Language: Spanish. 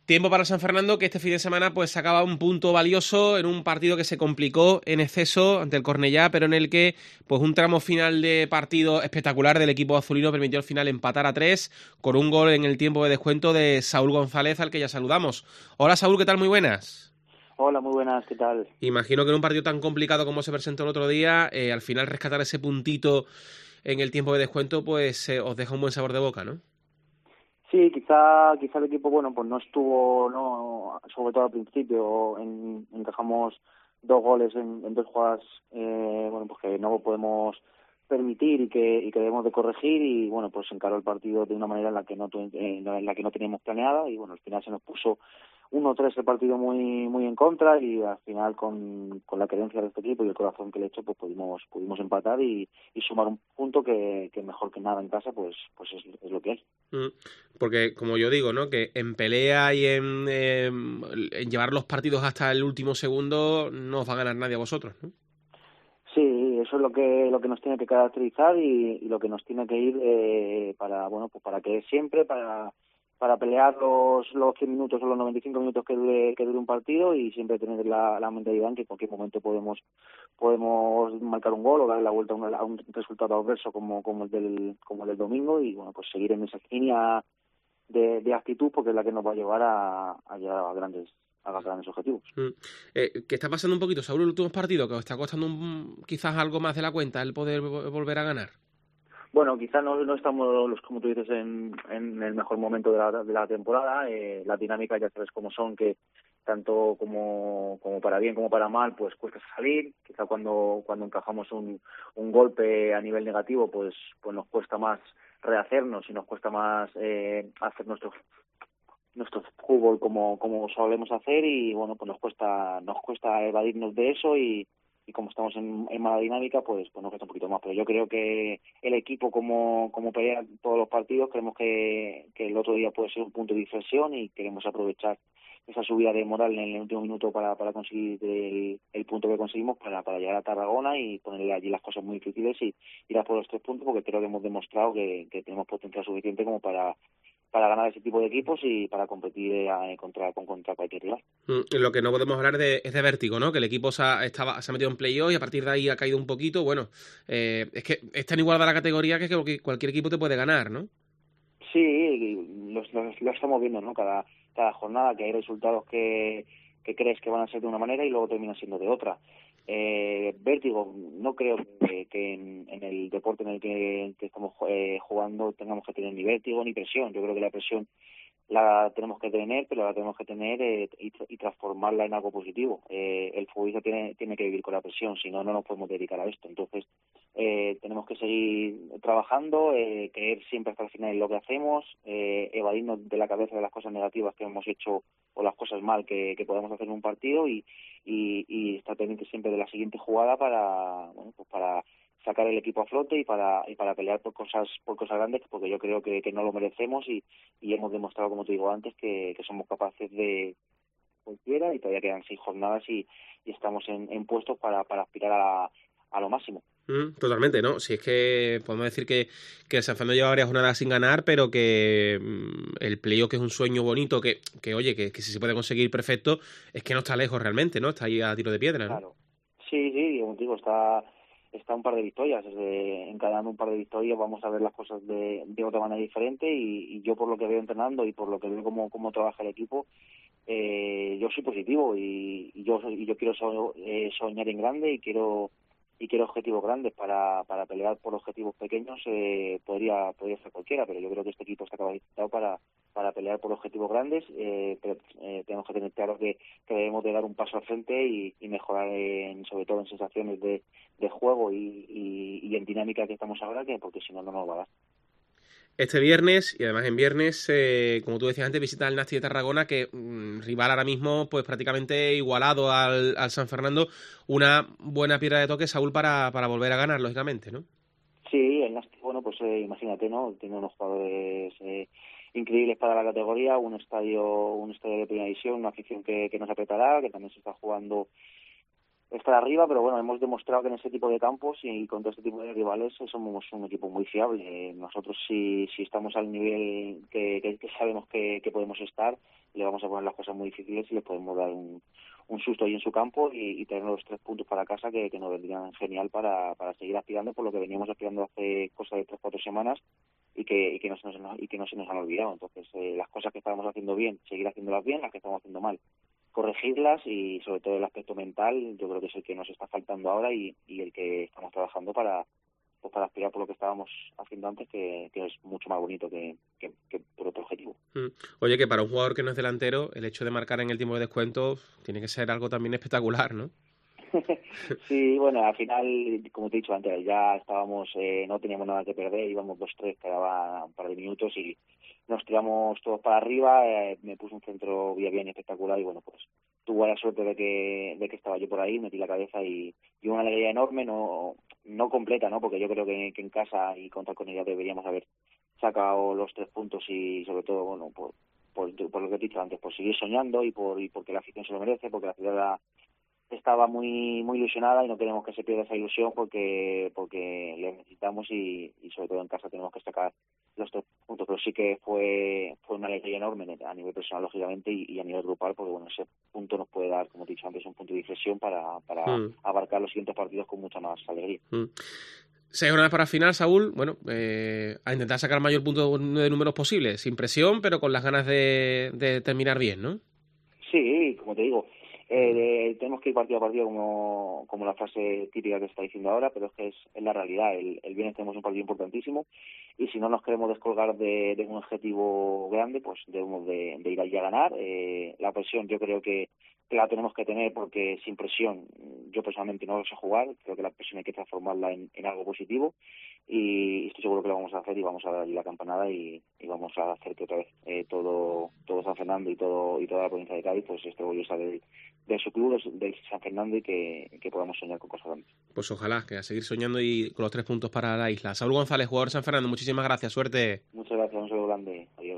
Tiempo para San Fernando, que este fin de semana pues sacaba un punto valioso en un partido que se complicó en exceso ante el Cornellá, pero en el que pues un tramo final de partido espectacular del equipo azulino permitió al final empatar a 3 con un gol en el tiempo de descuento de Saúl González, al que ya saludamos. Hola Saúl, ¿qué tal? Muy buenas. Hola, muy buenas, ¿qué tal? Imagino que en un partido tan complicado como se presentó el otro día, al final rescatar ese puntito en el tiempo de descuento, pues os deja un buen sabor de boca, ¿no? Sí, quizá el equipo, bueno, pues no estuvo, no, sobre todo al principio, encajamos 2 goles en 2 jugadas, bueno, pues que no podemos permitir y que debemos de corregir y, bueno, pues encaró el partido de una manera en la que no teníamos planeada y, bueno, al final se nos puso 1-3 el partido muy en contra y al final con la creencia de este equipo y el corazón que le echo, pues pudimos empatar y sumar un punto que mejor que nada en casa, pues es lo que hay. Mm. Porque, como yo digo, ¿no? Que en pelea y en llevar los partidos hasta el último segundo no os va a ganar nadie a vosotros, ¿no? Sí, eso es lo que nos tiene que caracterizar y lo que nos tiene que ir para, bueno, pues para que siempre, para pelear los 100 minutos o los 95 minutos que dure un partido y siempre tener la mentalidad en que en cualquier momento podemos marcar un gol o darle la vuelta a un resultado adverso como el del domingo y, bueno, pues seguir en esa línea de actitud porque es la que nos va a llevar a llegar a grandes objetivos. Mm. ¿Qué está pasando un poquito, Saúl, en los últimos partidos? Que os está costando quizás algo más de la cuenta el poder volver a ganar. Bueno, quizá no estamos, como tú dices, en el mejor momento de la temporada. La dinámica ya sabes cómo son, que tanto como para bien como para mal, pues cuesta salir. Quizá cuando encajamos un golpe a nivel negativo, pues nos cuesta más rehacernos y nos cuesta más hacer nuestro fútbol como solemos hacer y bueno, pues nos cuesta evadirnos de eso y como estamos en mala dinámica, pues nos cuesta un poquito más. Pero yo creo que el equipo, como pelea en todos los partidos, creemos que el otro día puede ser un punto de inflexión y queremos aprovechar esa subida de moral en el último minuto para conseguir el punto que conseguimos para llegar a Tarragona y ponerle allí las cosas muy difíciles y ir a por los 3 puntos, porque creo que hemos demostrado que tenemos potencial suficiente como para ganar ese tipo de equipos y para competir contra cualquier rival. Lo que no podemos hablar es de vértigo, ¿no? Que el equipo se ha metido en playoff y a partir de ahí ha caído un poquito. Bueno, es que es tan igual a la categoría que cualquier equipo te puede ganar, ¿no? Sí, lo estamos viendo, ¿no? Cada jornada que hay resultados que crees que van a ser de una manera y luego terminan siendo de otra. Vértigo, no creo que en el deporte en el que estamos jugando tengamos que tener ni vértigo ni presión. Yo creo que la presión la tenemos que tener, pero la tenemos que tener y transformarla en algo positivo. El futbolista tiene que vivir con la presión, si no, no nos podemos dedicar a esto. Entonces, tenemos que seguir trabajando, creer siempre hasta el final en lo que hacemos, evadirnos de la cabeza de las cosas negativas que hemos hecho o las cosas mal que podemos hacer en un partido y estar pendiente siempre de la siguiente jugada para sacar el equipo a flote y para pelear por cosas grandes, porque yo creo que no lo merecemos y hemos demostrado, como te digo antes, que somos capaces de cualquiera y todavía quedan 6 jornadas y estamos en puestos para aspirar a lo máximo. Totalmente, ¿no? Si es que podemos decir que el San Fernando lleva varias jornadas sin ganar, pero que el playoff, que es un sueño bonito, que oye, que si se puede conseguir perfecto, es que no está lejos realmente, ¿no? Está ahí a tiro de piedra, ¿no? Claro. Sí, como te digo, está un par de victorias. Encadenando un par de victorias vamos a ver las cosas de otra manera diferente y yo por lo que veo entrenando y por lo que veo cómo trabaja el equipo, yo soy positivo y yo quiero soñar en grande y quiero objetivos grandes para pelear por objetivos pequeños. Podría ser cualquiera, pero yo creo que este equipo está capacitado para pelear por objetivos grandes, pero tenemos que tener claro que debemos de dar un paso al frente y mejorar sobre todo en sensaciones de juego y en dinámica que estamos ahora, porque si no, no nos va a dar. Este viernes, y además en viernes, como tú decías antes, visita el Nasti de Tarragona, que rival ahora mismo, pues prácticamente igualado al San Fernando, una buena piedra de toque, Saúl, para volver a ganar, lógicamente, ¿no? Sí, el Nasti, bueno, pues imagínate, ¿no? Tiene unos jugadores increíbles para la categoría, un estadio de primera división, una afición que nos apretará, que también se está jugando estar arriba, pero bueno, hemos demostrado que en ese tipo de campos y contra este tipo de rivales somos un equipo muy fiable. Nosotros si estamos al nivel que sabemos que podemos estar, le vamos a poner las cosas muy difíciles y le podemos dar un susto ahí en su campo y tener los 3 puntos para casa que nos vendrían genial para seguir aspirando por lo que veníamos aspirando hace cosa de 3-4 semanas y que no se nos han olvidado. Entonces, las cosas que estábamos haciendo bien, seguir haciéndolas bien, las que estamos haciendo mal, corregirlas y sobre todo el aspecto mental, yo creo que es el que nos está faltando ahora y el que estamos trabajando para aspirar por lo que estábamos haciendo antes, que es mucho más bonito que por otro objetivo. Oye, que para un jugador que no es delantero, el hecho de marcar en el tiempo de descuento tiene que ser algo también espectacular, ¿no? Sí, bueno, al final, como te he dicho antes, ya estábamos, no teníamos nada que perder, íbamos 2-3, quedaba un par de minutos y nos tiramos todos para arriba, me puso un centro bien espectacular y bueno, pues tuve la suerte de que estaba yo por ahí, metí la cabeza y una alegría enorme, no completa, ¿no? Porque yo creo que en casa y contra Cornellá deberíamos haber sacado los 3 puntos y sobre todo, bueno, por lo que he dicho antes, por seguir soñando y porque la afición se lo merece, porque la ciudad estaba muy ilusionada y no queremos que se pierda esa ilusión porque le necesitamos y sobre todo en casa tenemos que sacar los 3 puntos, pero sí que fue una alegría enorme a nivel personal lógicamente y a nivel grupal, porque bueno, ese punto nos puede dar, como he dicho antes, un punto de inflexión para abarcar los siguientes partidos con mucha más alegría. 6 jornadas para final, Saúl. Bueno, a intentar sacar el mayor punto de números posible, sin presión, pero con las ganas de terminar bien, ¿no? Sí, como te digo, tenemos que ir partido a partido como la frase típica que se está diciendo ahora, pero es que es la realidad. El viernes tenemos un partido importantísimo y si no nos queremos descolgar de un objetivo grande, pues debemos de ir allí a ganar. La presión yo creo que la tenemos que tener porque sin presión yo personalmente no lo sé jugar. Creo que la presión hay que transformarla en algo positivo y estoy seguro que lo vamos a hacer y vamos a dar allí la campanada y vamos a hacer que otra vez todo San Fernando y toda la provincia de Cádiz pues esté orgullosa de su club, de San Fernando y que podamos soñar con cosas grandes. Pues ojalá, que a seguir soñando y con los 3 puntos para la isla. Saúl González, jugador de San Fernando, muchísimas gracias, suerte. Muchas gracias, un saludo grande. Adiós.